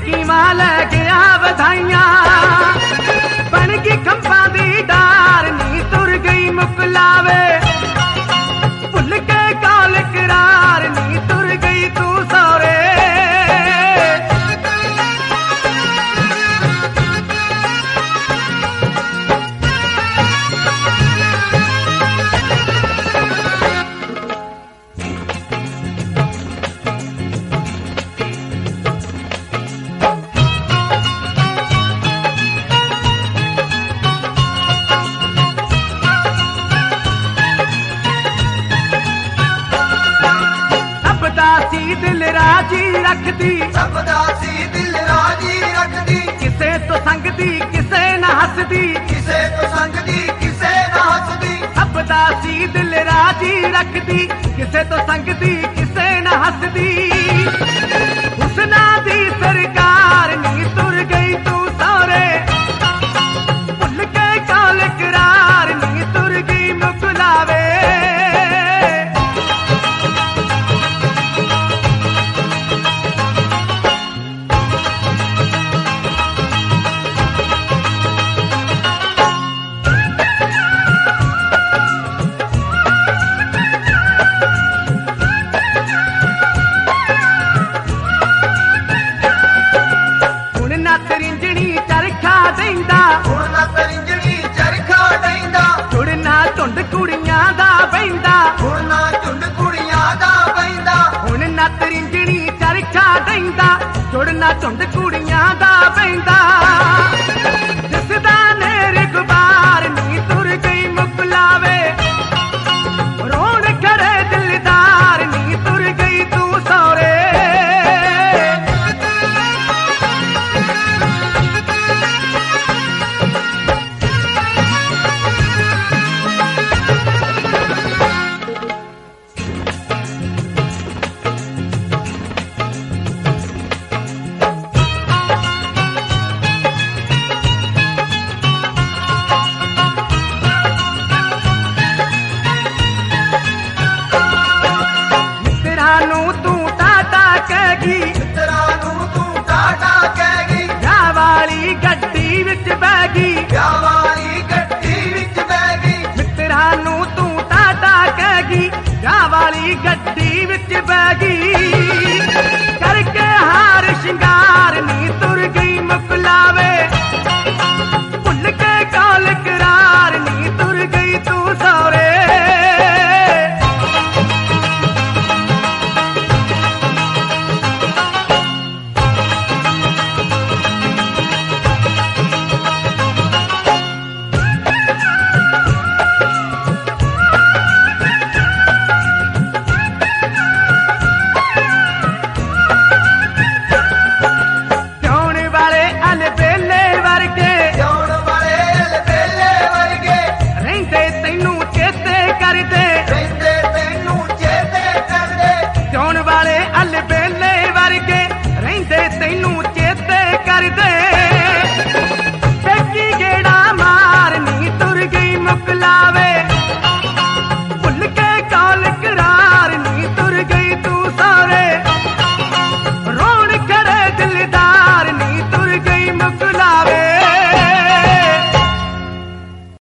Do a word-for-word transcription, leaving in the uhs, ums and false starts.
स्कीमां लै गया वधाइयां, बन गई खंभा दी डार नी तुर गई मुकलावे, भुल के कौल करार नी तुर गई तू सौरे। सी दिल राजी रखदी, सबदा सी दिल राजी रखदी, किसे तो संगदी किसे न हसदी, किसे तो संगदी किसे न हसदी। सबदा सी दिल राजी रखदी, किसे तो संगदी किसे न हसदी। हुस्ना दी सरकार नी तुर गई तू सौरे, भुल के कौल करार नी तुर गई मुकलावे। तरिंजनी चरखा देंदा, हुण तरिंजनी चरखा देंदा, जुड़ना झुंड कुड़ियां दा बहिंदा, हुण झुंड कुड़ियां दा बहिंदा। हुण ना तरिंजनी चरखा देंदा, जुड़ना झुंड कुड़ियां दा बहिंदा।